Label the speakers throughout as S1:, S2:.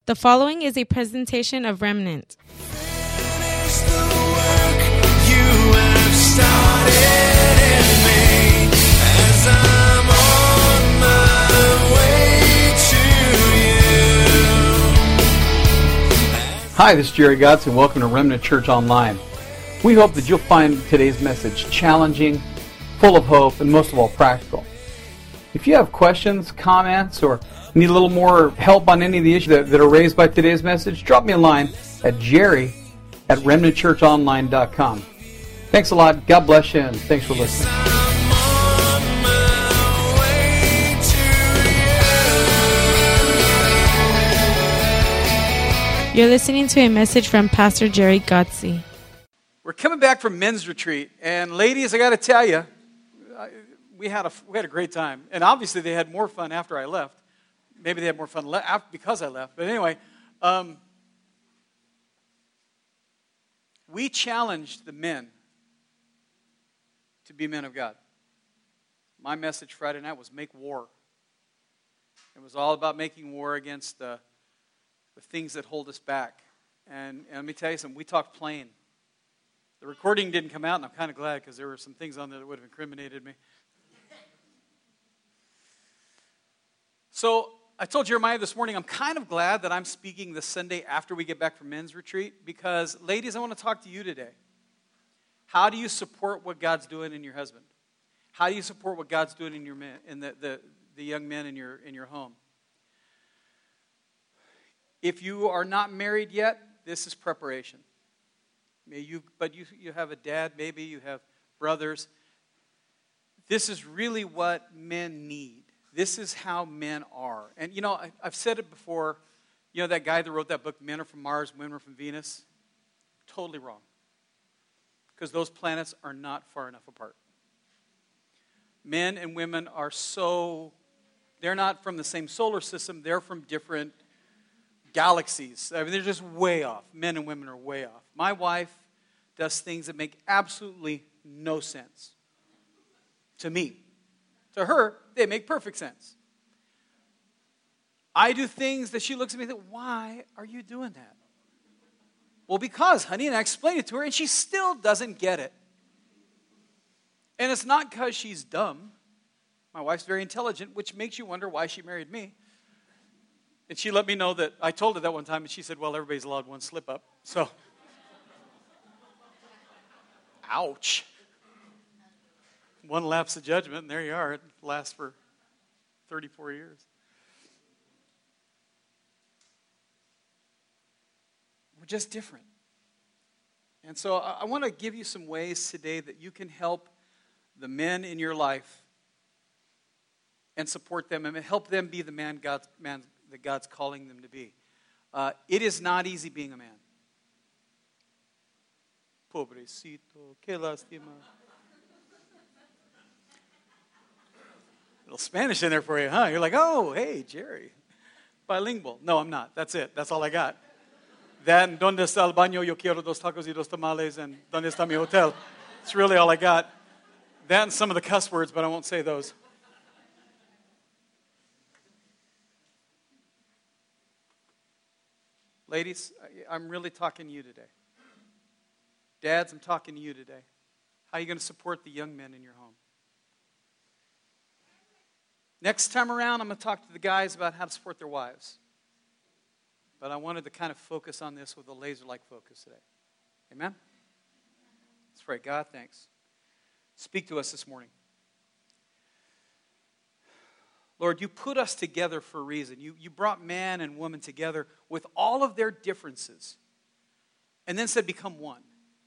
S1: The following is a presentation of Remnant.
S2: Finish the work you have started in me as I'm on my way to you.
S3: Hi, this is Jerry Gotts, and welcome to Remnant Church Online. We hope that you'll find today's message challenging, full of hope, and most of all, practical. If you have questions, comments, or need a little more help on any of the issues that are raised by today's message, drop me a line at jerry@remnantchurchonline.com. Thanks a lot. God bless you, and thanks for listening.
S2: I'm on my way to you.
S1: You're listening to a message from Pastor Jerry Gottsy.
S4: We're coming back from men's retreat, and ladies, I got to tell you, we had a great time, and obviously they had more fun after I left. Maybe they had more fun because I left, but anyway, we challenged the men to be men of God. My message Friday night was make war. It was all about making war against the things that hold us back. And let me tell you something, we talked plain. The recording didn't come out, and I'm kind of glad because there were some things on there that would have incriminated me. So I told Jeremiah this morning, I'm kind of glad that I'm speaking this Sunday after we get back from men's retreat because, ladies, I want to talk to you today. How do you support what God's doing in your husband? How do you support what God's doing in your men, in the young men in your home? If you are not married yet, this is preparation. You have a dad, maybe you have brothers. This is really what men need. This is how men are. And, I've said it before. That guy that wrote that book, Men Are From Mars, Women Are From Venus? Totally wrong. Because those planets are not far enough apart. Men and women are they're not from the same solar system. They're from different galaxies. I mean, they're just way off. Men and women are way off. My wife does things that make absolutely no sense to me. To her, they make perfect sense. I do things that she looks at me and thinks, why are you doing that? Well, because, honey, and I explain it to her, and she still doesn't get it. And it's not because she's dumb. My wife's very intelligent, which makes you wonder why she married me. And she let me know that, I told her that one time, and she said, well, everybody's allowed one slip up. So, ouch. One lapse of judgment, and there you are. It lasts for 34 years. We're just different. And so I want to give you some ways today that you can help the men in your life and support them and help them be the man that God's calling them to be. It is not easy being a man. Pobrecito, que lástima. A little Spanish in there for you, huh? You're like, oh, hey, Jerry. Bilingual. No, I'm not. That's it. That's all I got. Then, ¿dónde está el baño? Yo quiero dos tacos y dos tamales. And ¿dónde está mi hotel? It's really all I got. That and some of the cuss words, but I won't say those. Ladies, I'm really talking to you today. Dads, I'm talking to you today. How are you going to support the young men in your home? Next time around, I'm going to talk to the guys about how to support their wives. But I wanted to kind of focus on this with a laser-like focus today. Amen? Let's pray. God, thanks. Speak to us this morning. Lord, you put us together for a reason. You brought man and woman together with all of their differences. And then said, become one.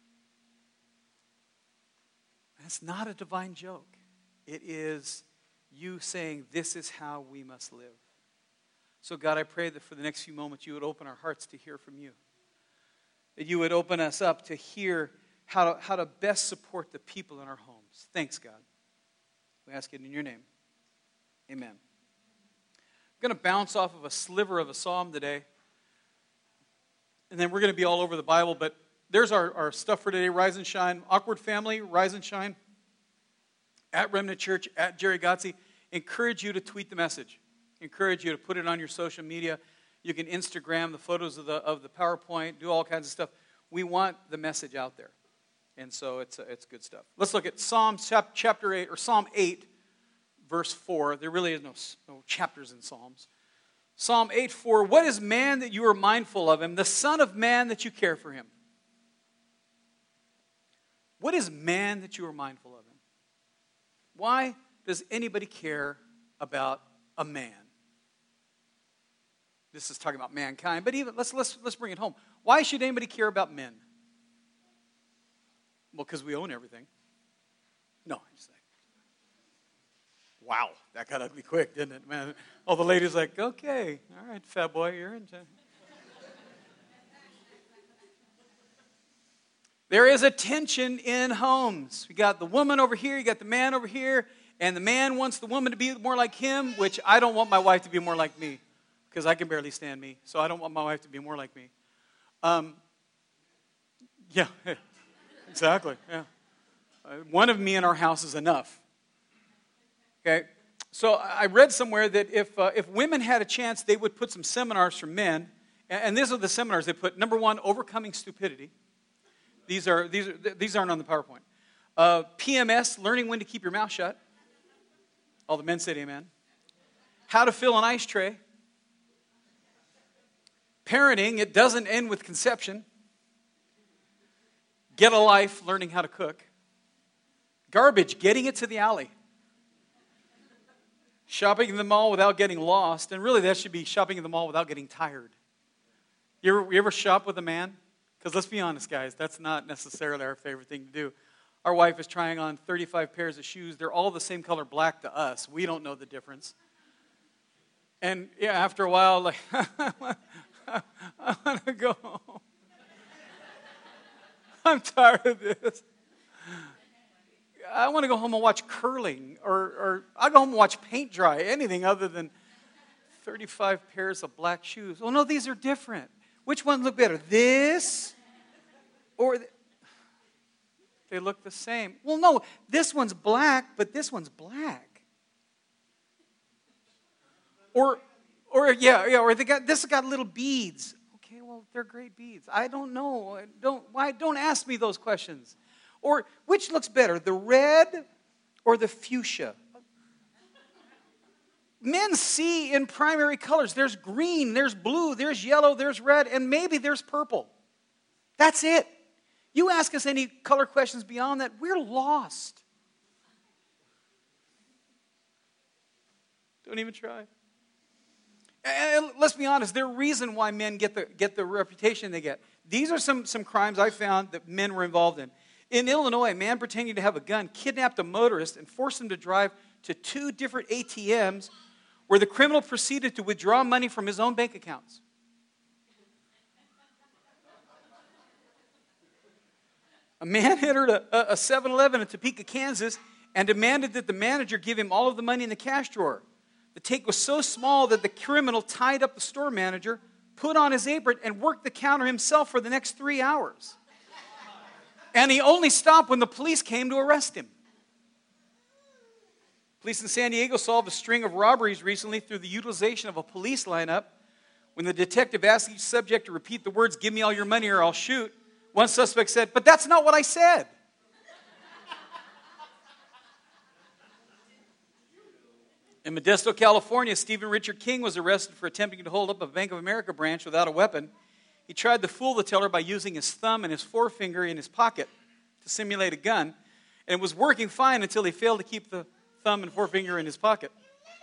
S4: That's not a divine joke. It is you saying, this is how we must live. So God, I pray that for the next few moments you would open our hearts to hear from you. That you would open us up to hear how to best support the people in our homes. Thanks, God. We ask it in your name. Amen. I'm going to bounce off of a sliver of a psalm today. And then we're going to be all over the Bible. But there's our stuff for today. Rise and shine. Awkward family, rise and shine. At Remnant Church, at Jerry Gottsy. Encourage you to tweet the message. Encourage you to put it on your social media. You can Instagram the photos of the PowerPoint, do all kinds of stuff. We want the message out there. And so it's good stuff. Let's look at Psalm chapter 8, or Psalm 8, verse 4. There really is no chapters in Psalms. Psalm 8:4. What is man that you are mindful of him, the son of man that you care for him? What is man that you are mindful of him? Why does anybody care about a man? This is talking about mankind, but even let's bring it home. Why should anybody care about men? Well, because we own everything. No, I'm just like, wow, that got ugly quick, didn't it, man? All the ladies like, okay, all right, fat boy, you're in charge. There is a tension in homes. We got the woman over here, you got the man over here, and the man wants the woman to be more like him, which I don't want my wife to be more like me, because I can barely stand me, so I don't want my wife to be more like me. Yeah, exactly, yeah. One of me in our house is enough. Okay, so I read somewhere that if women had a chance, they would put some seminars for men, and these are the seminars they put. Number 1, overcoming stupidity. These aren't on the PowerPoint. PMS, learning when to keep your mouth shut. All the men said amen. How to fill an ice tray. Parenting, it doesn't end with conception. Get a life, learning how to cook. Garbage, getting it to the alley. Shopping in the mall without getting lost. And really that should be shopping in the mall without getting tired. You ever shop with a man? Because let's be honest, guys, that's not necessarily our favorite thing to do. Our wife is trying on 35 pairs of shoes. They're all the same color black to us. We don't know the difference. And yeah, after a while, like, I want to go home. I'm tired of this. I want to go home and watch curling, or I'll go home and watch paint dry, anything other than 35 pairs of black shoes. Oh, no, these are different. Which one look better? This or they look the same. Well, no, this one's black, but this one's black. Or this has got little beads. Okay, well, they're great beads. I don't know. Don't ask me those questions. Or which looks better, the red or the fuchsia? Men see in primary colors. There's green, there's blue, there's yellow, there's red, and maybe there's purple. That's it. You ask us any color questions beyond that, we're lost. Don't even try. And let's be honest, there's a reason why men get the reputation they get. These are some crimes I found that men were involved in. In Illinois, a man pretending to have a gun kidnapped a motorist and forced him to drive to 2 different ATMs where the criminal proceeded to withdraw money from his own bank accounts. A man entered a 7-Eleven in Topeka, Kansas, and demanded that the manager give him all of the money in the cash drawer. The take was so small that the criminal tied up the store manager, put on his apron, and worked the counter himself for the next 3 hours. And he only stopped when the police came to arrest him. Police in San Diego solved a string of robberies recently through the utilization of a police lineup. When the detective asked each subject to repeat the words, "Give me all your money or I'll shoot," one suspect said, "But that's not what I said." In Modesto, California, Stephen Richard King was arrested for attempting to hold up a Bank of America branch without a weapon. He tried to fool the teller by using his thumb and his forefinger in his pocket to simulate a gun, and it was working fine until he failed to keep the thumb and forefinger in his pocket.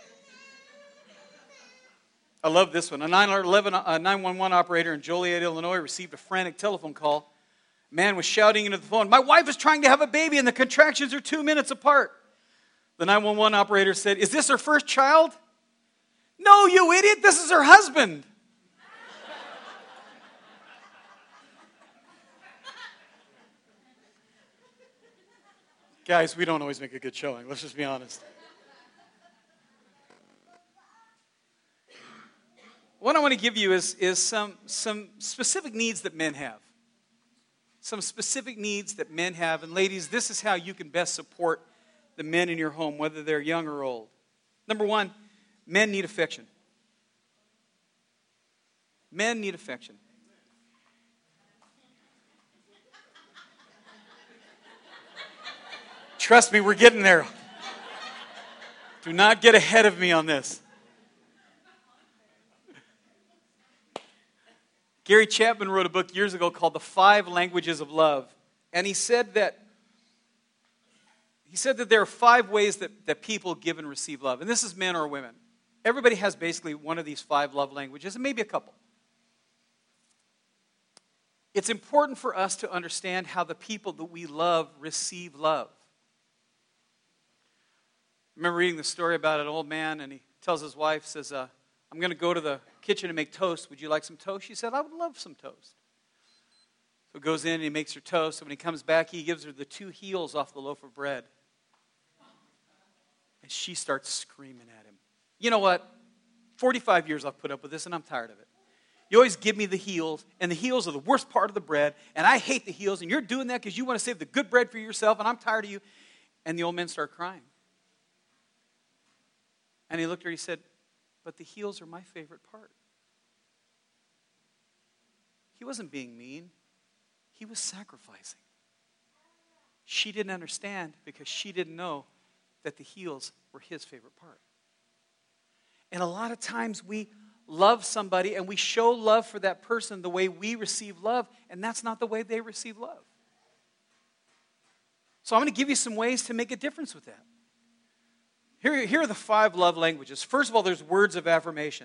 S4: I love this one. A 911 operator in Joliet, Illinois, received a frantic telephone call. A man was shouting into the phone, "My wife is trying to have a baby and the contractions are 2 minutes apart." The 911 operator said, "Is this her first child?" "No, you idiot, this is her husband." Guys, we don't always make a good showing. Let's just be honest. What I want to give you is some specific needs that men have. Some specific needs that men have. And ladies, this is how you can best support the men in your home, whether they're young or old. Number 1, men need affection. Men need affection. Trust me, we're getting there. Do not get ahead of me on this. Gary Chapman wrote a book years ago called The 5 Languages of Love. And he said that there are 5 ways that people give and receive love. And this is men or women. Everybody has basically one of these 5 love languages, and maybe a couple. It's important for us to understand how the people that we love receive love. I remember reading the story about an old man, and he tells his wife, says, I'm going to go to the kitchen and make toast. Would you like some toast? She said, I would love some toast. So he goes in and he makes her toast. And when he comes back, he gives her the 2 heels off the loaf of bread. And she starts screaming at him. You know what? 45 years I've put up with this, and I'm tired of it. You always give me the heels, and the heels are the worst part of the bread, and I hate the heels, and you're doing that because you want to save the good bread for yourself, and I'm tired of you. And the old man started crying. And he looked at her and he said, but the heels are my favorite part. He wasn't being mean. He was sacrificing. She didn't understand because she didn't know that the heels were his favorite part. And a lot of times we love somebody and we show love for that person the way we receive love, and that's not the way they receive love. So I'm going to give you some ways to make a difference with that. Here are the 5 love languages. First of all, there's words of affirmation.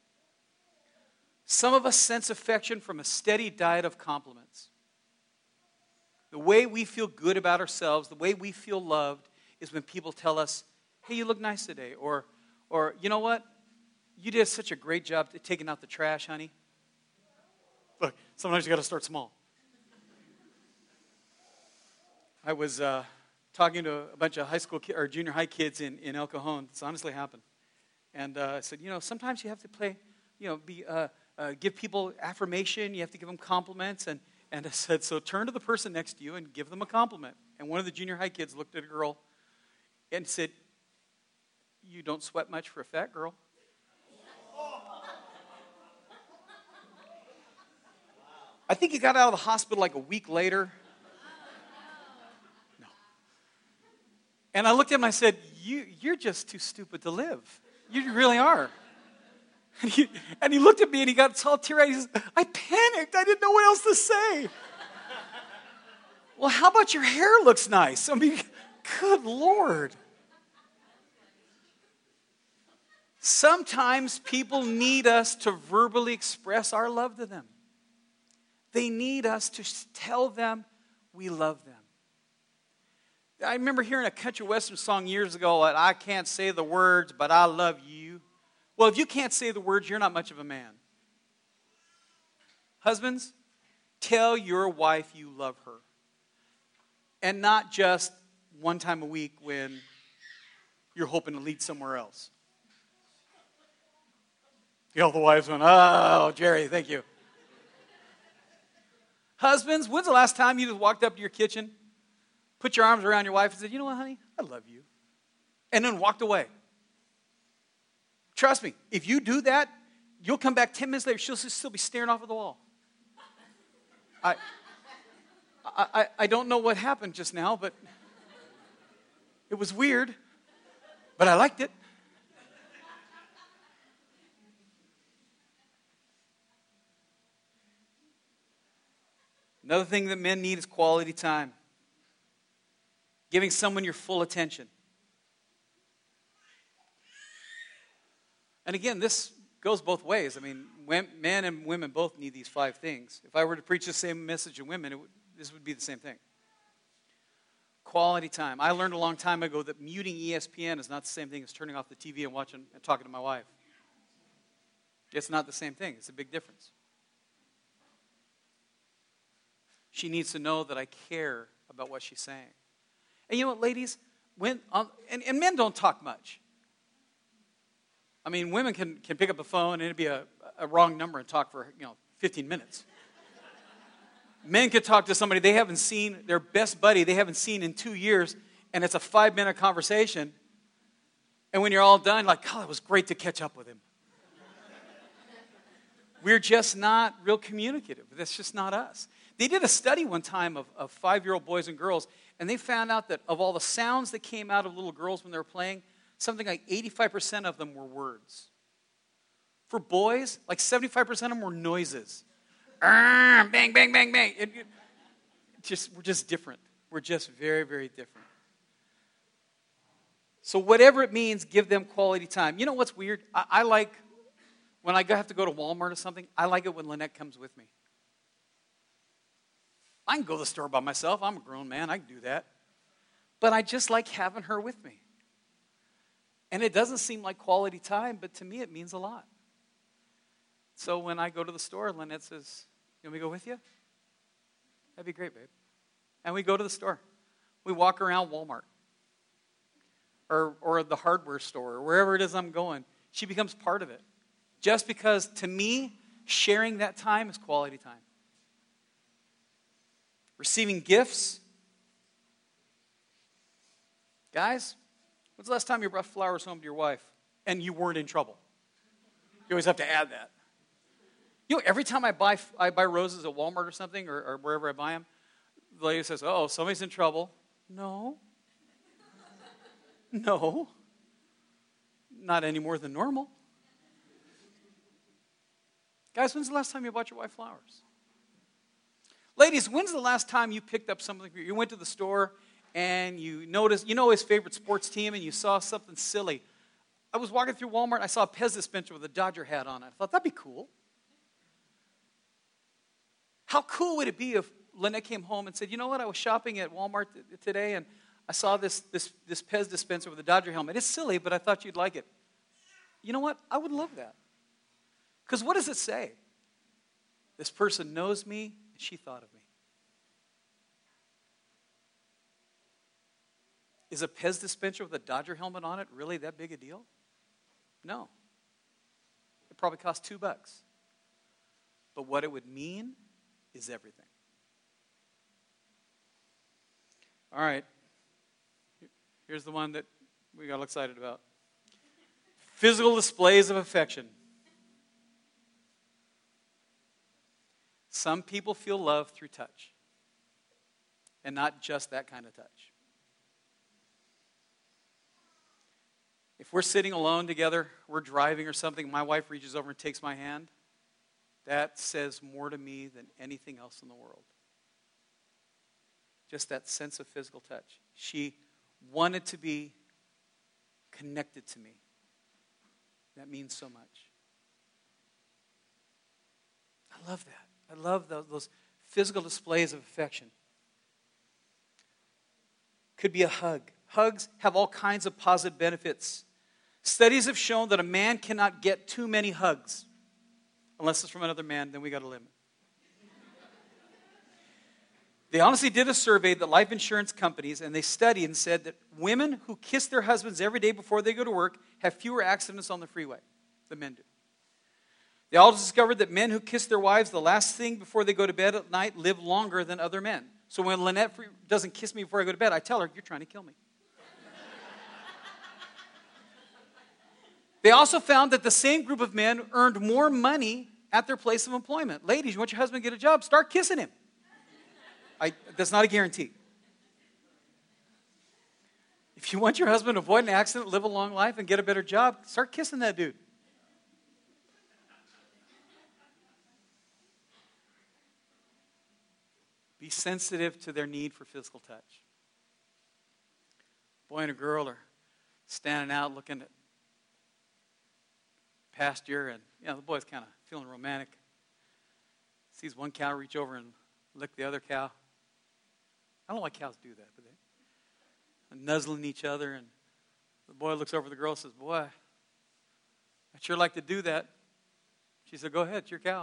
S4: Some of us sense affection from a steady diet of compliments. The way we feel good about ourselves, the way we feel loved, is when people tell us, hey, you look nice today. Or you know what? You did such a great job taking out the trash, honey. Look, sometimes you got to start small. I was talking to a bunch of high school or junior high kids in El Cajon. It's honestly happened. And I said, sometimes you have to play, give people affirmation. You have to give them compliments. And I said, so turn to the person next to you and give them a compliment. And one of the junior high kids looked at a girl and said, you don't sweat much for a fat girl. I think he got out of the hospital like a week later. No. And I looked at him and I said, you're just too stupid to live. You really are. And he looked at me and he got all teary-eyed. He says, I panicked. I didn't know what else to say. Well, how about your hair looks nice? I mean, good Lord. Sometimes people need us to verbally express our love to them. They need us to tell them we love them. I remember hearing a country western song years ago, I can't say the words, but I love you. Well, if you can't say the words, you're not much of a man. Husbands, tell your wife you love her. And not just one time a week when you're hoping to lead somewhere else. The wives went, oh, Jerry, thank you. Husbands, when's the last time you just walked up to your kitchen, put your arms around your wife and said, you know what, honey, I love you. And then walked away. Trust me, if you do that, you'll come back 10 minutes later, she'll still be staring off at the wall. I don't know what happened just now, but it was weird, but I liked it. Another thing that men need is quality time. Giving someone your full attention. And again, this goes both ways. I mean, men and women both need these 5 things. If I were to preach the same message to women, this would be the same thing. Quality time. I learned a long time ago that muting ESPN is not the same thing as turning off the TV and watching and talking to my wife. It's not the same thing. It's a big difference. She needs to know that I care about what she's saying. And you know what, ladies? And men don't talk much. I mean, women can pick up the phone and it'd be a wrong number and talk for 15 minutes. Men could talk to somebody they haven't seen, their best buddy they haven't seen in 2 years, and it's a 5-minute conversation. And when you're all done, like, God, it was great to catch up with him. We're just not real communicative. That's just not us. They did a study one time of 5-year-old boys and girls, and they found out that of all the sounds that came out of little girls when they were playing, something like 85% of them were words. For boys, like 75% of them were noises. Bang, bang, bang, bang. We're just different. We're just very, very different. So whatever it means, give them quality time. You know what's weird? I like, when I have to go to Walmart or something, I like it when Lynette comes with me. I can go to the store by myself. I'm a grown man. I can do that. But I just like having her with me. And it doesn't seem like quality time, but to me it means a lot. So when I go to the store, Lynette says, "You want me to go with you?" That'd be great, babe. And we go to the store. We walk around Walmart or the hardware store or wherever it is I'm going. She becomes part of it. Just because, to me, sharing that time is quality time. Receiving gifts. Guys, when's the last time you brought flowers home to your wife and you weren't in trouble? You always have to add that. You know, every time I buy roses at Walmart or something or wherever I buy them, the lady says, "Oh, somebody's in trouble." No. No. Not any more than normal. Guys, when's the last time you bought your wife flowers? Ladies, when's the last time you picked up something? You went to the store and you noticed, his favorite sports team and you saw something silly. I was walking through Walmart, I saw a Pez dispenser with a Dodger hat on it. I thought, that'd be cool. How cool would it be if Lynette came home and said, "You know what, I was shopping at Walmart today and I saw this Pez dispenser with a Dodger helmet. It's silly, but I thought you'd like it." You know what? I would love that. Because what does it say? This person knows me, and she thought of me. Is a Pez dispenser with a Dodger helmet on it really that big a deal? No. It probably cost $2. But what it would mean is everything. All right. Here's the one that we got excited about. Physical displays of affection. Some people feel love through touch. And not just that kind of touch. If we're sitting alone together, we're driving or something, my wife reaches over and takes my hand, that says more to me than anything else in the world. Just that sense of physical touch. She wanted to be connected to me. That means so much. I love that. I love those physical displays of affection. Could be a hug. Hugs have all kinds of positive benefits. Studies have shown that a man cannot get too many hugs. Unless it's from another man, then we got a limit. They honestly did a survey that life insurance companies, and they studied and said that women who kiss their husbands every day before they go to work have fewer accidents on the freeway than men do. They also discovered that men who kiss their wives the last thing before they go to bed at night live longer than other men. So when Lynette doesn't kiss me before I go to bed, I tell her, "You're trying to kill me." They also found that the same group of men earned more money at their place of employment. Ladies, you want your husband to get a job? Start kissing him. That's not a guarantee. If you want your husband to avoid an accident, live a long life, and get a better job, start kissing that dude. Be sensitive to their need for physical touch. Boy and a girl are standing out looking at pasture, and the boy's kind of feeling romantic. Sees one cow reach over and lick the other cow. I don't know why cows do that, but they're nuzzling each other, and the boy looks over at the girl and says, "Boy, I'd sure like to do that." She said, "Go ahead, it's your cow."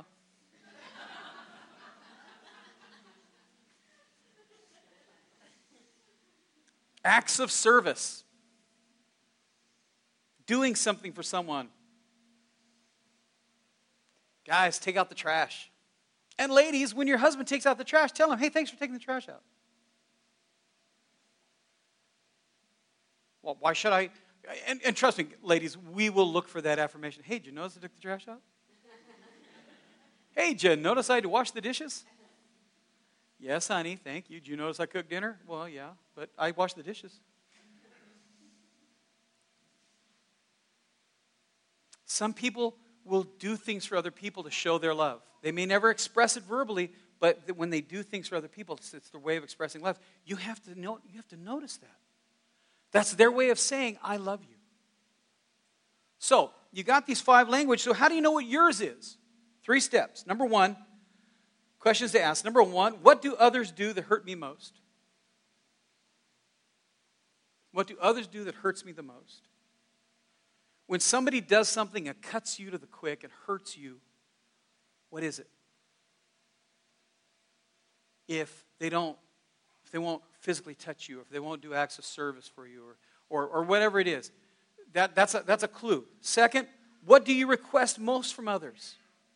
S4: Acts of service. Doing something for someone. Guys, take out the trash. And ladies, when your husband takes out the trash, tell him, "Hey, thanks for taking the trash out." Well, why should I? And trust me, ladies, we will look for that affirmation. "Hey, did you notice I took the trash out?" Hey, Jen, notice I had to wash the dishes? Yes, honey, thank you. Did you notice I cooked dinner? Well, yeah, but I washed the dishes. Some people will do things for other people to show their love. They may never express it verbally, but when they do things for other people, it's their way of expressing love. You have to notice that. That's their way of saying, I love you. So, you got these 5 languages. So how do you know what yours is? 3 steps. Number 1, questions to ask. Number 1, what do others do that hurt me most? What do others do that hurts me the most? When somebody does something that cuts you to the quick and hurts you, what is it? If they won't physically touch you, if they won't do acts of service for you, or whatever it is, that's a clue. Second, what do you request most from others?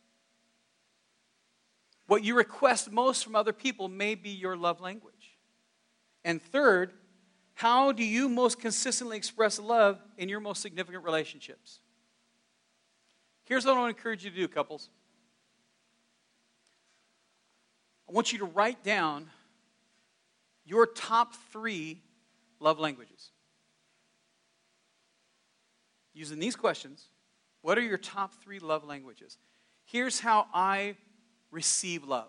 S4: What you request most from other people may be your love language. And third, how do you most consistently express love in your most significant relationships? Here's what I want to encourage you to do, couples. I want you to write down your top 3 love languages. Using these questions, what are your top 3 love languages? Here's how I receive love.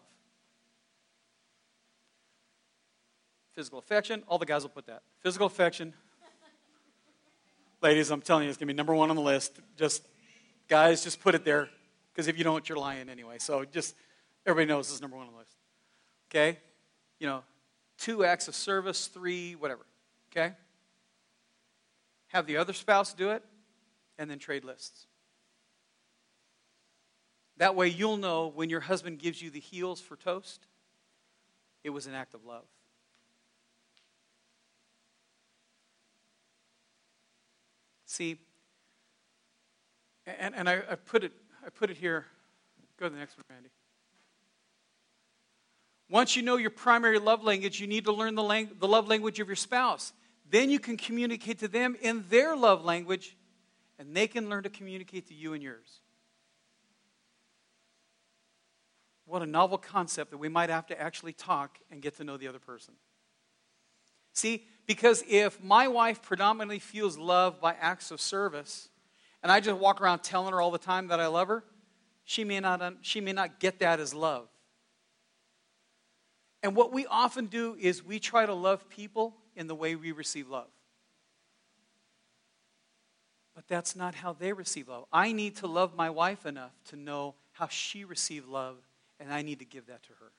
S4: Physical affection. All the guys will put that. Physical affection. Ladies, I'm telling you, it's going to be number 1 on the list. Guys, just put it there. Because if you don't, you're lying anyway. So everybody knows this is number 1 on the list. Okay? 2 acts of service, 3, whatever. Okay? Have the other spouse do it, and then trade lists. That way you'll know when your husband gives you the heels for toast, it was an act of love. See, and I put it here. Go to the next one, Randy. Once you know your primary love language, you need to learn the love language of your spouse. Then you can communicate to them in their love language, and they can learn to communicate to you in yours. What a novel concept that we might have to actually talk and get to know the other person. See, because if my wife predominantly feels love by acts of service, and I just walk around telling her all the time that I love her, she may not get that as love. And what we often do is we try to love people in the way we receive love. But that's not how they receive love. I need to love my wife enough to know how she received love, and I need to give that to her.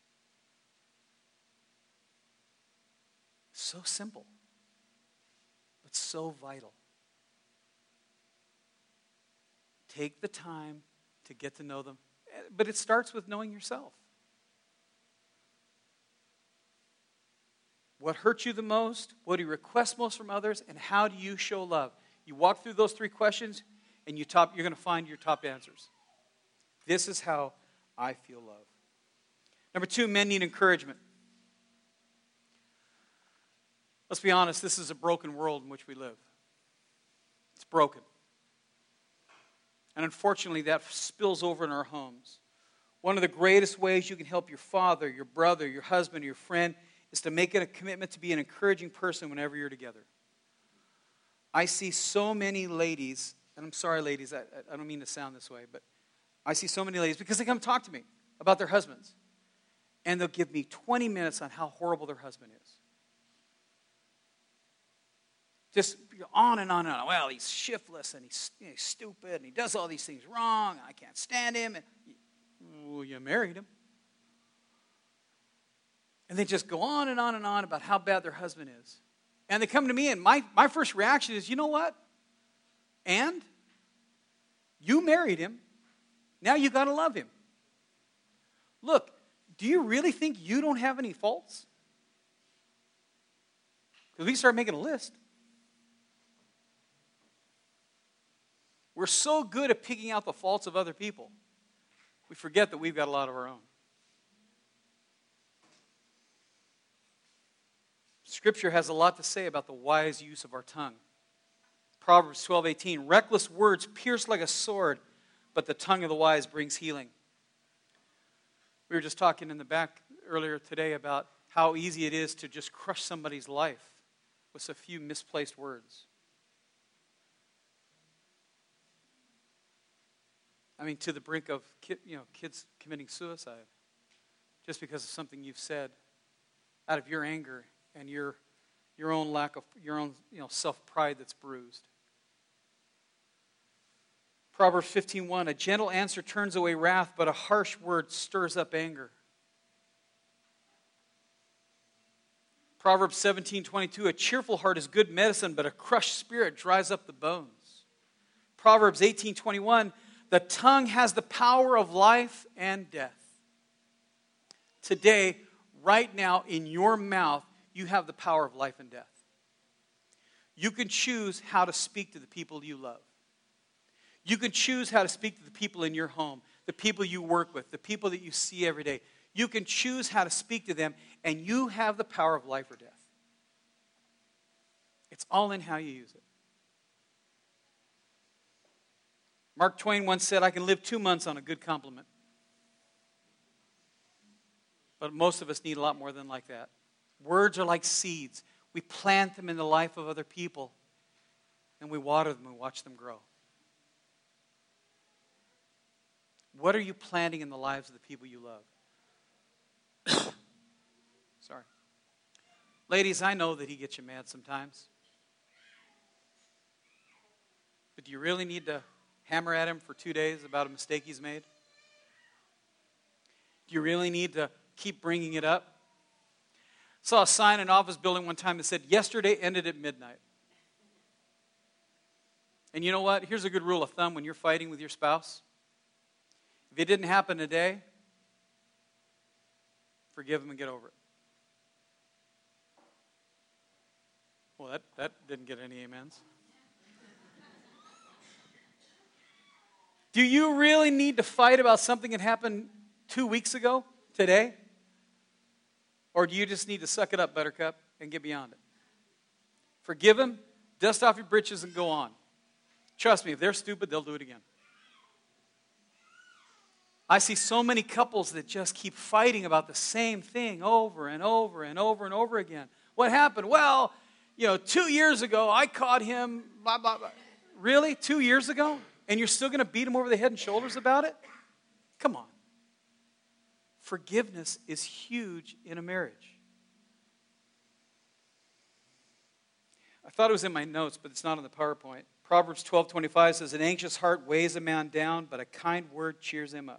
S4: So simple, but so vital. Take the time to get to know them. But it starts with knowing yourself. What hurts you the most? What do you request most from others? And how do you show love? You walk through those 3 questions, and you're going to find your top answers. This is how I feel love. Number 2, men need encouragement. Let's be honest, this is a broken world in which we live. It's broken. And unfortunately, that spills over in our homes. One of the greatest ways you can help your father, your brother, your husband, your friend is to make it a commitment to be an encouraging person whenever you're together. I see so many ladies, and I'm sorry, ladies, I don't mean to sound this way, but I see so many ladies because they come talk to me about their husbands. And they'll give me 20 minutes on how horrible their husband is. Just on and on and on. Well, he's shiftless and he's stupid and he does all these things wrong. And I can't stand him. And well, you married him. And they just go on and on and on about how bad their husband is. And they come to me and my first reaction is, you know what? And you married him. Now you got to love him. Look, do you really think you don't have any faults? Because we start making a list. We're so good at picking out the faults of other people, we forget that we've got a lot of our own. Scripture has a lot to say about the wise use of our tongue. Proverbs 12:18, reckless words pierce like a sword, but the tongue of the wise brings healing. We were just talking in the back earlier today about how easy it is to just crush somebody's life with a few misplaced words. I mean, to the brink of kids committing suicide just because of something you've said out of your anger and your own lack of self-pride that's bruised. Proverbs 15:1, a gentle answer turns away wrath, but a harsh word stirs up anger. Proverbs 17:22, a cheerful heart is good medicine, but a crushed spirit dries up the bones. Proverbs 18:21, the tongue has the power of life and death. Today, right now, in your mouth, you have the power of life and death. You can choose how to speak to the people you love. You can choose how to speak to the people in your home, the people you work with, the people that you see every day. You can choose how to speak to them, and you have the power of life or death. It's all in how you use it. Mark Twain once said, I can live 2 months on a good compliment. But most of us need a lot more than like that. Words are like seeds. We plant them in the life of other people, and we water them and watch them grow. What are you planting in the lives of the people you love? Sorry. Ladies, I know that he gets you mad sometimes. But do you really need to hammer at him for 2 days about a mistake he's made? Do you really need to keep bringing it up? I saw a sign in an office building one time that said, yesterday ended at midnight. And you know what? Here's a good rule of thumb when you're fighting with your spouse. If it didn't happen today, forgive them and get over it. Well, that didn't get any amens. Do you really need to fight about something that happened 2 weeks ago, today? Or do you just need to suck it up, buttercup, and get beyond it? Forgive them, dust off your britches, and go on. Trust me, if they're stupid, they'll do it again. I see so many couples that just keep fighting about the same thing over and over and over and over again. What happened? Well, 2 years ago, I caught him, blah, blah, blah. Really? 2 years ago? And you're still going to beat him over the head and shoulders about it? Come on. Forgiveness is huge in a marriage. I thought it was in my notes, but it's not on the PowerPoint. Proverbs 12:25 says, an anxious heart weighs a man down, but a kind word cheers him up.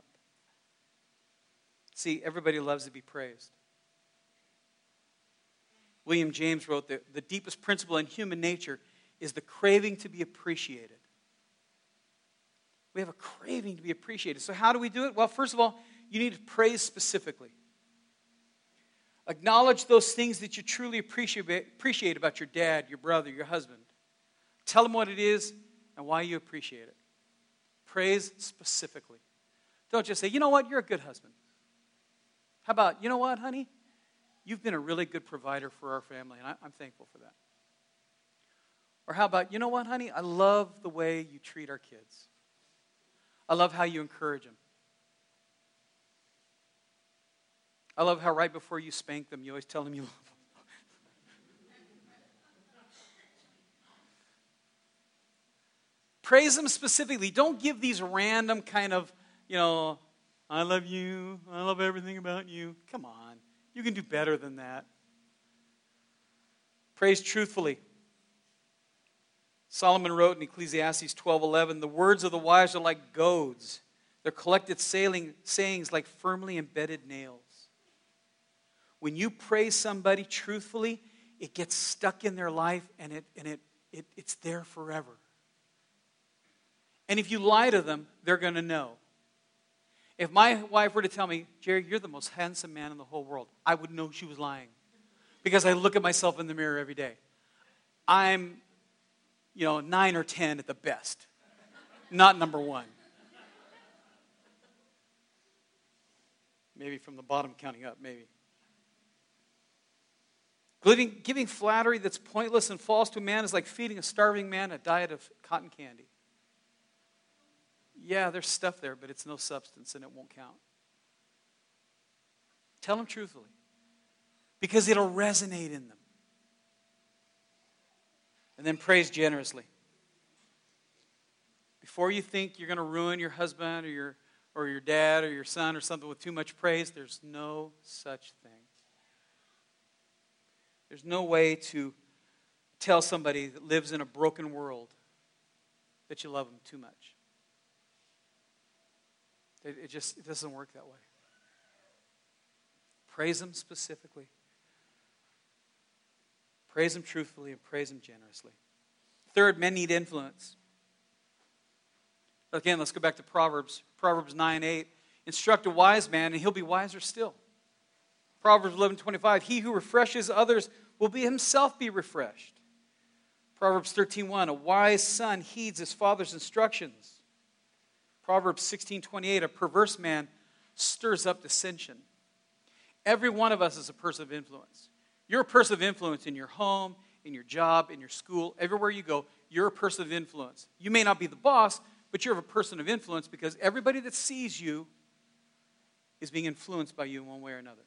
S4: See, everybody loves to be praised. William James wrote that the deepest principle in human nature is the craving to be appreciated. We have a craving to be appreciated. So how do we do it? Well, first of all, you need to praise specifically. Acknowledge those things that you truly appreciate about your dad, your brother, your husband. Tell them what it is and why you appreciate it. Praise specifically. Don't just say, you know what, you're a good husband. How about, you know what, honey? You've been a really good provider for our family, and I'm thankful for that. Or how about, you know what, honey? I love the way you treat our kids. I love how you encourage them. I love how right before you spank them, you always tell them you love them. Praise them specifically. Don't give these random kind of, I love you, I love everything about you. Come on. You can do better than that. Praise truthfully. Solomon wrote in Ecclesiastes 12:11, the words of the wise are like goads. Their collected sayings like firmly embedded nails. When you praise somebody truthfully, it gets stuck in their life and it's there forever. And if you lie to them, they're going to know. If my wife were to tell me, Jerry, you're the most handsome man in the whole world, I would know she was lying. Because I look at myself in the mirror every day. I'm, 9 or 10 at the best. Not number 1. Maybe from the bottom counting up, maybe. Giving flattery that's pointless and false to a man is like feeding a starving man a diet of cotton candy. Yeah, there's stuff there, but it's no substance and it won't count. Tell them truthfully. Because it'll resonate in them. And then praise generously. Before you think you're going to ruin your husband or your dad or your son or something with too much praise, there's no such thing. There's no way to tell somebody that lives in a broken world that you love them too much. It doesn't work that way. Praise them specifically. Praise them truthfully and praise them generously. Third, men need influence. Again, let's go back to Proverbs. Proverbs 9:8. Instruct a wise man, and he'll be wiser still. Proverbs 11:25. He who refreshes others will himself be refreshed. Proverbs 13:1. A wise son heeds his father's instructions. Proverbs 16:28. A perverse man stirs up dissension. Every one of us is a person of influence. You're a person of influence in your home, in your job, in your school, everywhere you go. You're a person of influence. You may not be the boss, but you're a person of influence because everybody that sees you is being influenced by you in one way or another.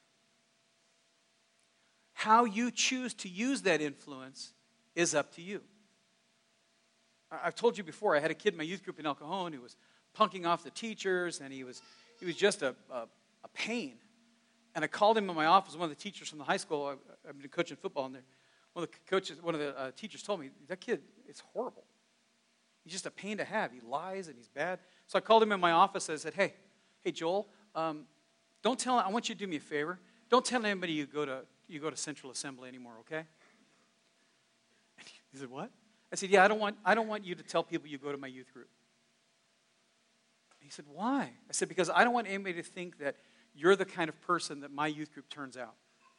S4: How you choose to use that influence is up to you. I've told you before, I had a kid in my youth group in El Cajon who was punking off the teachers, and he was just a pain. And I called him in my office. One of the teachers from the high school, I've been coaching football in there. One of the teachers told me, that kid is horrible. He's just a pain to have. He lies and he's bad. So I called him in my office and I said, hey Joel, I want you to do me a favor. Don't tell anybody you go to Central Assembly anymore, okay? And he said, what? I said, yeah, I don't want you to tell people you go to my youth group. And he said, why? I said, because I don't want anybody to think that you're the kind of person that my youth group turns out.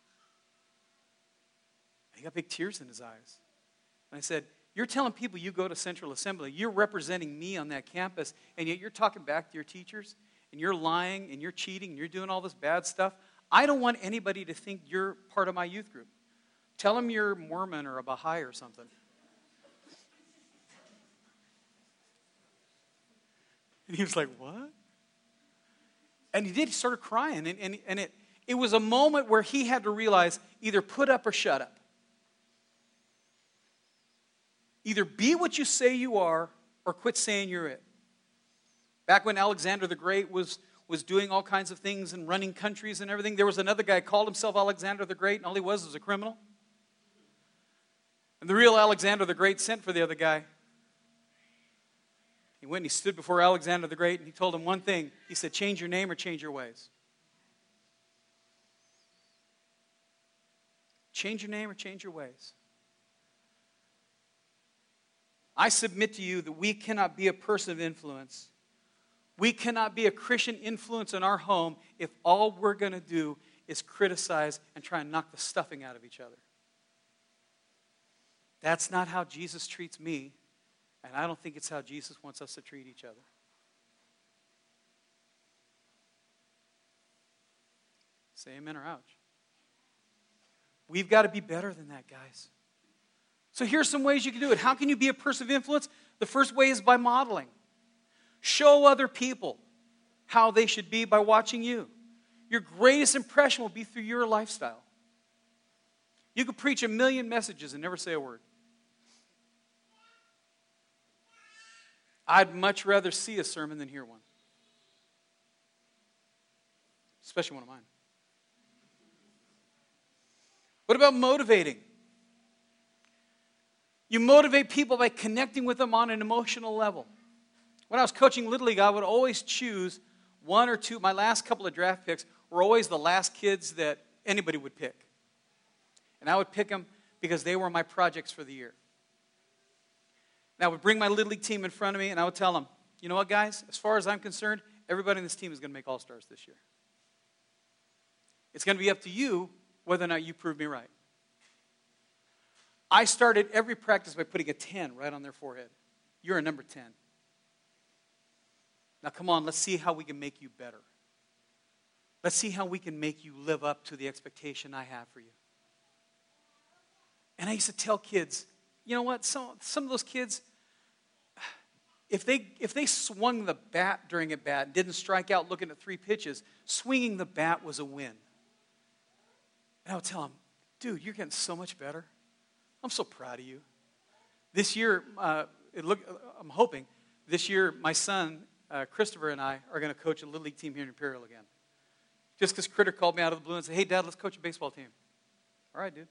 S4: He got big tears in his eyes. And I said, you're telling people you go to Central Assembly, you're representing me on that campus, and yet you're talking back to your teachers, and you're lying, and you're cheating, and you're doing all this bad stuff. I don't want anybody to think you're part of my youth group. Tell them you're Mormon or a Baha'i or something. And he was like, what? And he did. He started crying. And it was a moment where he had to realize either put up or shut up. Either be what you say you are or quit saying you're it. Back when Alexander the Great was doing all kinds of things and running countries and everything, there was another guy called himself Alexander the Great, and all he was a criminal. And the real Alexander the Great sent for the other guy. He went and he stood before Alexander the Great and he told him one thing. He said, change your name or change your ways. Change your name or change your ways. I submit to you that we cannot be a person of influence. We cannot be a Christian influence in our home if all we're going to do is criticize and try and knock the stuffing out of each other. That's not how Jesus treats me. And I don't think it's how Jesus wants us to treat each other. Say amen or ouch. We've got to be better than that, guys. So here's some ways you can do it. How can you be a person of influence? The first way is by modeling. Show other people how they should be by watching you. Your greatest impression will be through your lifestyle. You could preach 1,000,000 messages and never say a word. I'd much rather see a sermon than hear one. Especially one of mine. What about motivating? You motivate people by connecting with them on an emotional level. When I was coaching Little League, I would always choose one or two. My last couple of draft picks were always the last kids that anybody would pick. And I would pick them because they were my projects for the year. And I would bring my Little League team in front of me, and I would tell them, you know what, guys? As far as I'm concerned, everybody in this team is going to make All-Stars this year. It's going to be up to you whether or not you prove me right. I started every practice by putting a 10 right on their forehead. You're a number 10. Now, come on, let's see how we can make you better. Let's see how we can make you live up to the expectation I have for you. And I used to tell kids, you know what, some of those kids, if they swung the bat during at bat and didn't strike out looking at 3 pitches, swinging the bat was a win. And I would tell him, dude, you're getting so much better. I'm so proud of you. This year, I'm hoping, this year my son, Christopher, and I are going to coach a Little League team here in Imperial again. Just because Critter called me out of the blue and said, hey, Dad, let's coach a baseball team. All right, dude.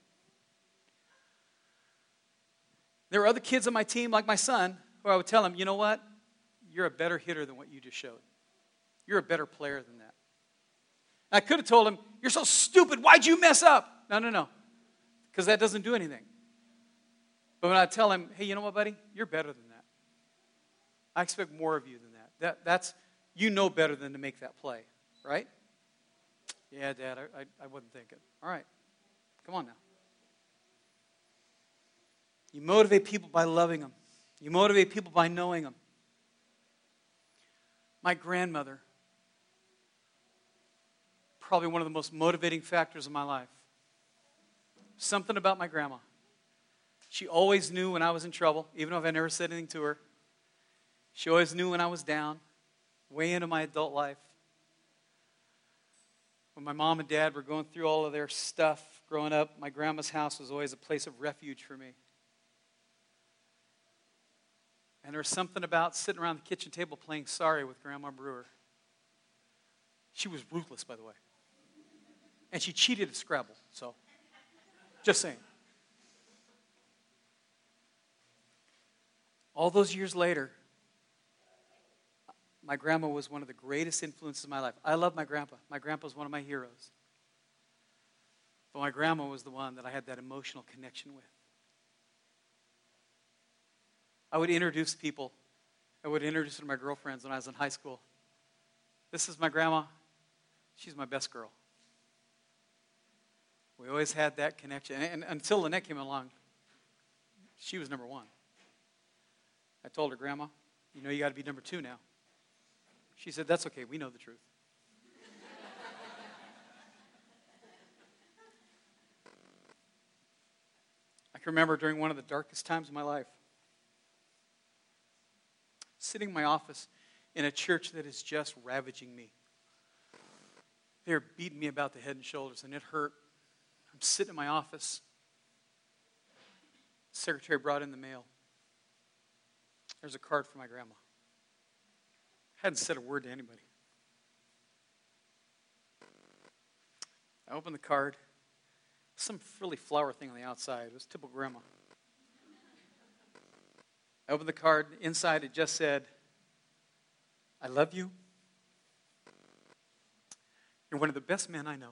S4: There were other kids on my team, like my son, who I would tell him, you know what? You're a better hitter than what you just showed. You're a better player than that. And I could have told him, you're so stupid. Why'd you mess up? No. Because that doesn't do anything. But when I tell him, hey, you know what, buddy? You're better than that. I expect more of you than that. That's you know better than to make that play, right? Yeah, Dad, I wasn't thinking. All right. Come on now. You motivate people by loving them. You motivate people by knowing them. My grandmother, probably one of the most motivating factors of my life. Something about my grandma. She always knew when I was in trouble, even if I never said anything to her. She always knew when I was down, way into my adult life. When my mom and dad were going through all of their stuff growing up, my grandma's house was always a place of refuge for me. And there was something about sitting around the kitchen table playing Sorry with Grandma Brewer. She was ruthless, by the way. And she cheated at Scrabble, so just saying. All those years later, my grandma was one of the greatest influences in my life. I love my grandpa. My grandpa was one of my heroes. But my grandma was the one that I had that emotional connection with. I would introduce people. I would introduce her to my girlfriends when I was in high school. This is my grandma. She's my best girl. We always had that connection. And until Lynette came along, she was number one. I told her, Grandma, you know you got to be number two now. She said, that's okay. We know the truth. I can remember during one of the darkest times of my life, sitting in my office in a church that is just ravaging me. They're beating me about the head and shoulders, and it hurt. I'm sitting in my office. The secretary brought in the mail. There's a card for my grandma. Hadn't said a word to anybody. I opened the card. Some frilly flower thing on the outside. It was typical grandma. I opened the card. Inside it just said, I love you. You're one of the best men I know.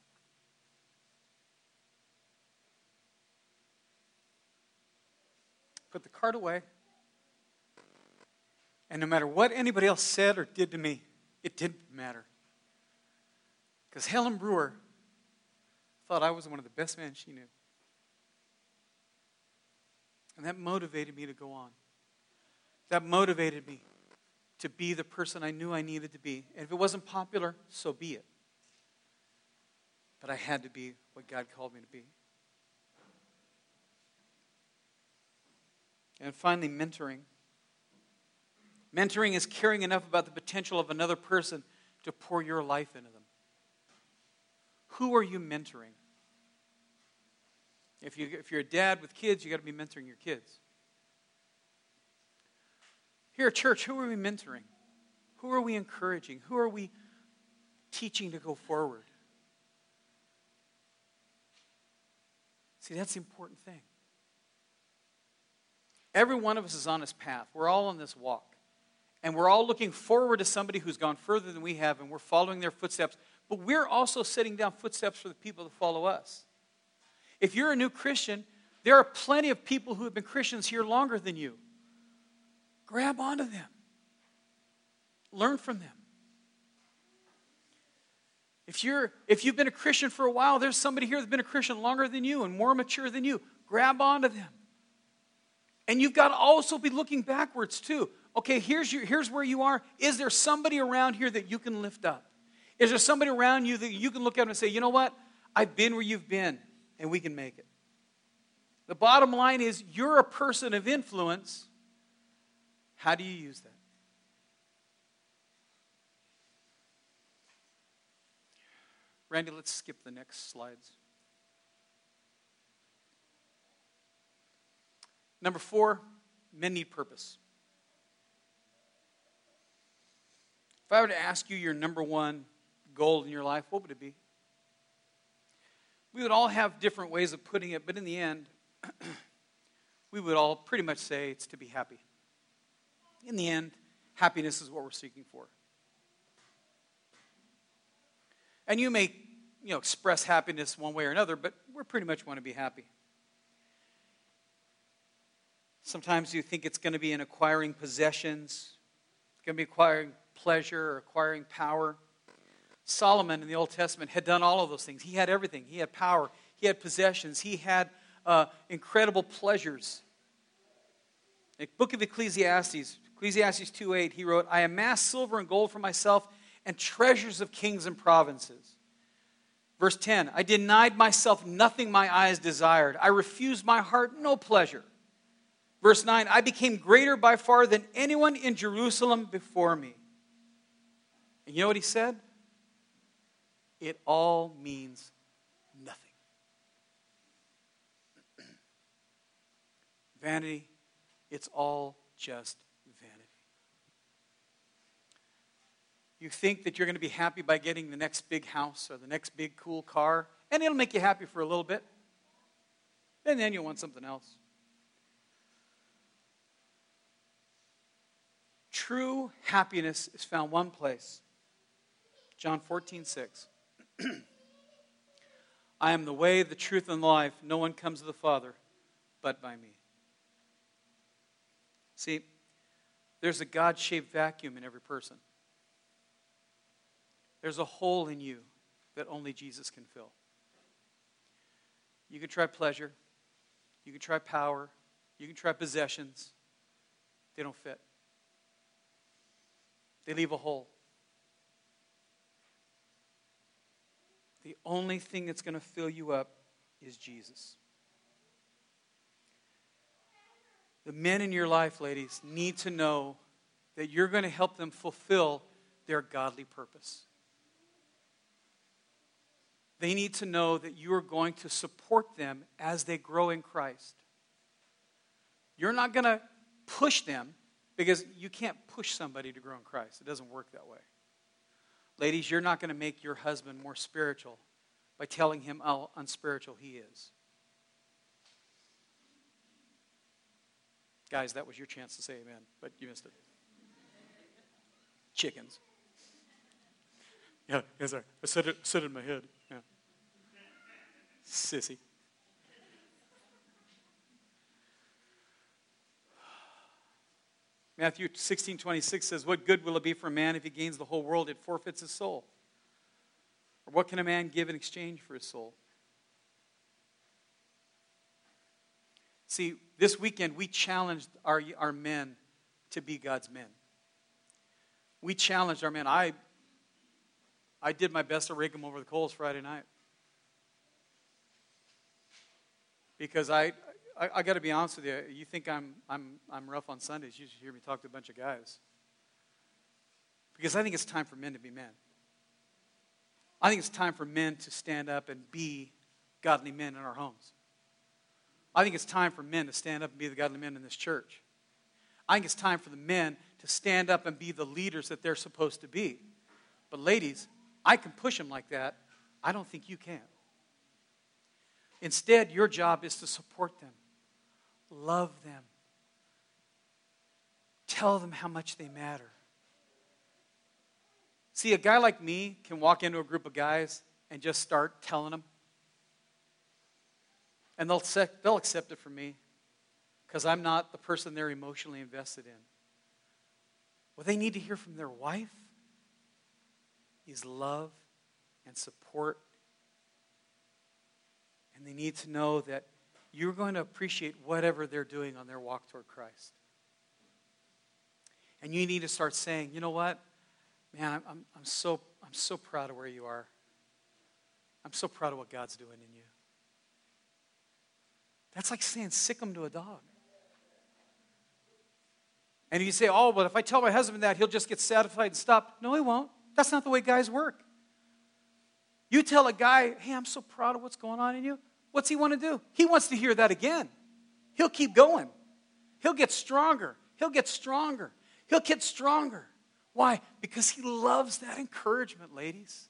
S4: Put the card away. And no matter what anybody else said or did to me, it didn't matter. Because Helen Brewer thought I was one of the best men she knew. And that motivated me to go on. That motivated me to be the person I knew I needed to be. And if it wasn't popular, so be it. But I had to be what God called me to be. And finally, mentoring. Mentoring is caring enough about the potential of another person to pour your life into them. Who are you mentoring? If you're a dad with kids, you got to be mentoring your kids. Here at church, who are we mentoring? Who are we encouraging? Who are we teaching to go forward? See, that's the important thing. Every one of us is on this path. We're all on this walk. And we're all looking forward to somebody who's gone further than we have, and we're following their footsteps. But we're also setting down footsteps for the people that follow us. If you're a new Christian, there are plenty of people who have been Christians here longer than you. Grab onto them. Learn from them. If you've been a Christian for a while, there's somebody here that's been a Christian longer than you and more mature than you. Grab onto them. And you've got to also be looking backwards too. Okay, here's where you are. Is there somebody around here that you can lift up? Is there somebody around you that you can look at and say, you know what? I've been where you've been, and we can make it. The bottom line is you're a person of influence. How do you use that? Randy, let's skip the next slides. Number 4, men need purpose. If I were to ask you your number 1 goal in your life, what would it be? We would all have different ways of putting it, but in the end, we would all pretty much say it's to be happy. In the end, happiness is what we're seeking for. And you may, express happiness one way or another, but we pretty much want to be happy. Sometimes you think it's going to be in acquiring possessions, it's going to be acquiring pleasure or acquiring power. Solomon in the Old Testament had done all of those things. He had everything. He had power. He had possessions. He had incredible pleasures. In the book of Ecclesiastes 2:8, he wrote, I amassed silver and gold for myself and treasures of kings and provinces. Verse 10, I denied myself nothing my eyes desired. I refused my heart no pleasure. Verse 9, I became greater by far than anyone in Jerusalem before me. And you know what he said? It all means nothing. Vanity, it's all just vanity. You think that you're going to be happy by getting the next big house or the next big cool car, and it'll make you happy for a little bit. And then you'll want something else. True happiness is found one place. John 14:6. I am the way, the truth, and the life. No one comes to the Father but by me. See, there's a God-shaped vacuum in every person. There's a hole in you that only Jesus can fill. You can try pleasure. You can try power. You can try possessions. They don't fit. They leave a hole. The only thing that's going to fill you up is Jesus. The men in your life, ladies, need to know that you're going to help them fulfill their godly purpose. They need to know that you are going to support them as they grow in Christ. You're not going to push them, because you can't push somebody to grow in Christ. It doesn't work that way. Ladies, you're not going to make your husband more spiritual by telling him how unspiritual he is. Guys, that was your chance to say amen, but you missed it. Chickens. Yeah, yes, sir. I said it in my head. Yeah. Sissy. Matthew 16:26 says, what good will it be for a man if he gains the whole world yet forfeits his soul? Or what can a man give in exchange for his soul? See, this weekend we challenged our men to be God's men. We challenged our men. I did my best to rake them over the coals Friday night. Because I got to be honest with you. You think I'm rough on Sundays. You should hear me talk to a bunch of guys. Because I think it's time for men to be men. I think it's time for men to stand up and be godly men in our homes. I think it's time for men to stand up and be the godly men in this church. I think it's time for the men to stand up and be the leaders that they're supposed to be. But ladies, I can push them like that. I don't think you can. Instead, your job is to support them. Love them. Tell them how much they matter. See, a guy like me can walk into a group of guys and just start telling them. And they'll accept it from me because I'm not the person they're emotionally invested in. What they need to hear from their wife is love and support. And they need to know that you're going to appreciate whatever they're doing on their walk toward Christ. And you need to start saying, you know what? Man, I'm so proud of where you are. I'm so proud of what God's doing in you. That's like saying sick 'em to a dog. And you say, oh, but if I tell my husband that, he'll just get satisfied and stop. No, he won't. That's not the way guys work. You tell a guy, hey, I'm so proud of what's going on in you. What's he want to do? He wants to hear that again. He'll keep going. He'll get stronger. He'll get stronger. He'll get stronger. Why? Because he loves that encouragement, ladies.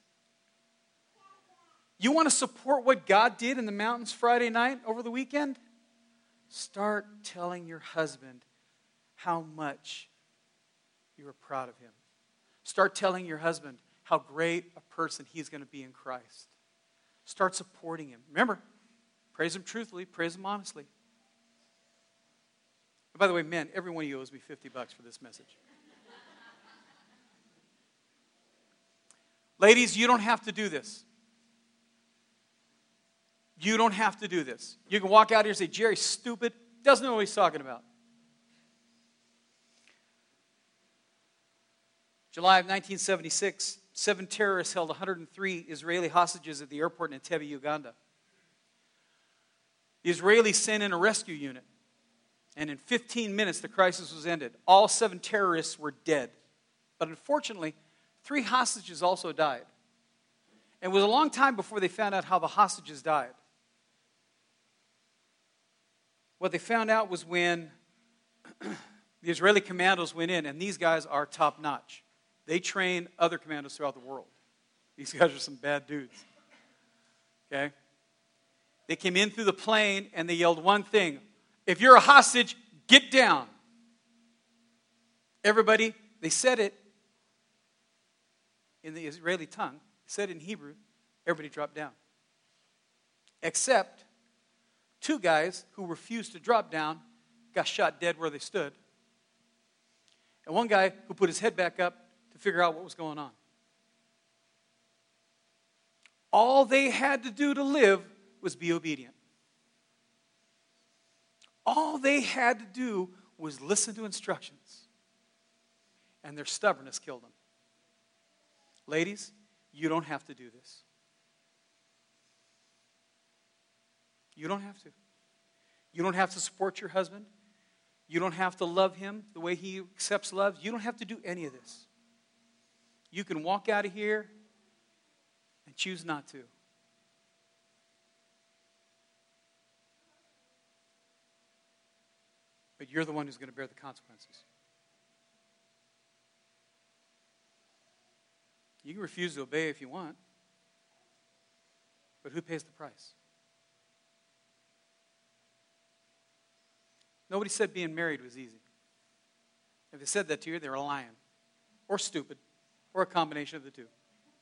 S4: You want to support what God did in the mountains Friday night over the weekend? Start telling your husband how much you are proud of him. Start telling your husband how great a person he's going to be in Christ. Start supporting him. Remember, praise him truthfully, praise him honestly. And by the way, men, every one of you owes me $50 for this message. Ladies, you don't have to do this. You don't have to do this. You can walk out here and say, Jerry's stupid, doesn't know what he's talking about. July of 1976, 7 terrorists held 103 Israeli hostages at the airport in Entebbe, Uganda. The Israelis sent in a rescue unit, and in 15 minutes the crisis was ended. All 7 terrorists were dead. But unfortunately, 3 hostages also died. And it was a long time before they found out how the hostages died. What they found out was when the Israeli commandos went in, and these guys are top-notch. They train other commandos throughout the world. These guys are some bad dudes. Okay? They came in through the plane, and they yelled one thing. If you're a hostage, get down. Everybody, they said it in the Israeli tongue, said it in Hebrew, everybody dropped down. Except 2 guys who refused to drop down got shot dead where they stood. And 1 guy who put his head back up to figure out what was going on. All they had to do to live was be obedient. All they had to do was listen to instructions. And their stubbornness killed them. Ladies, you don't have to do this. You don't have to. You don't have to support your husband. You don't have to love him the way he accepts love. You don't have to do any of this. You can walk out of here and choose not to. But you're the one who's going to bear the consequences. You can refuse to obey if you want. But who pays the price? Nobody said being married was easy. If they said that to you, they were lying. Or stupid. Or a combination of the two.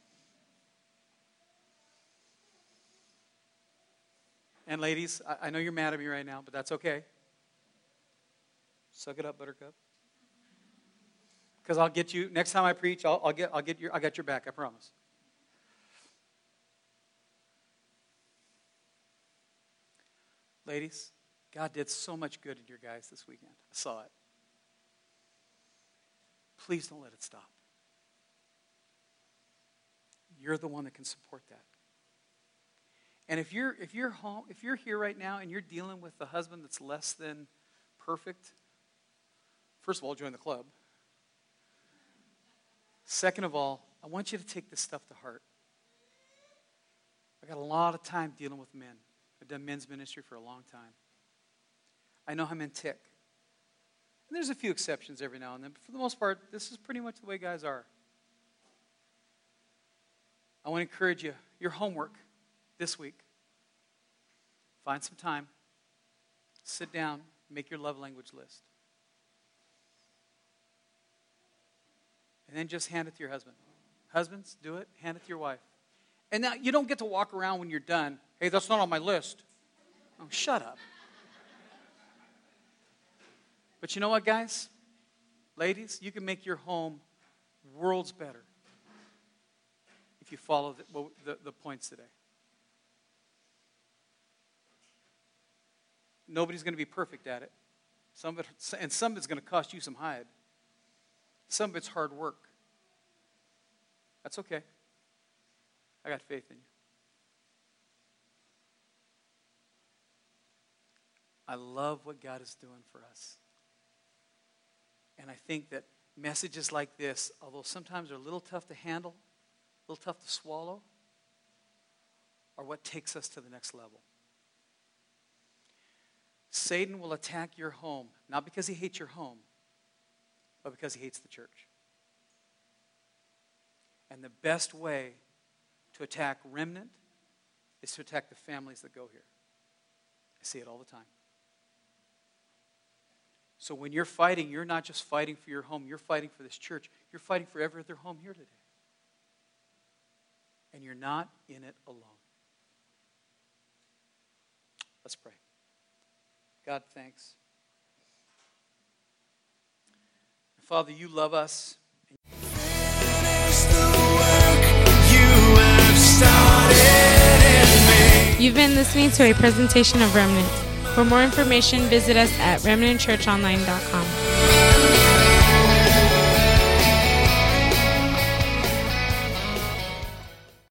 S4: And ladies, I know you're mad at me right now, but that's okay. Suck it up, Buttercup. Because I'll get you, next time I preach, I got your back, I promise. Ladies, God did so much good in your guys this weekend. I saw it. Please don't let it stop. You're the one that can support that. And if you're home, if you're here right now and you're dealing with a husband that's less than perfect, first of all, join the club. Second of all, I want you to take this stuff to heart. I got a lot of time dealing with men. I've done men's ministry for a long time. I know how men tick. And there's a few exceptions every now and then, but for the most part, this is pretty much the way guys are. I want to encourage you, your homework this week, find some time, sit down, make your love language list. And then just hand it to your husband. Husbands, do it, hand it to your wife. And now, you don't get to walk around when you're done, hey, that's not on my list. Oh, shut up. But you know what, guys? Ladies, you can make your home worlds better if you follow the points today. Nobody's going to be perfect at it. Some of it's going to cost you some hide. Some of it's hard work. That's okay. I got faith in you. I love what God is doing for us. And I think that messages like this, although sometimes they're a little tough to handle, a little tough to swallow, are what takes us to the next level. Satan will attack your home, not because he hates your home, but because he hates the church. And the best way to attack Remnant is to attack the families that go here. I see it all the time. So when you're fighting, you're not just fighting for your home, you're fighting for this church. You're fighting for every other home here today. And you're not in it alone. Let's pray. God, thanks. Father, you love us.
S2: Finish the work you have started in me.
S1: You've been listening to a presentation of Remnant. For more information, visit us at remnantchurchonline.com.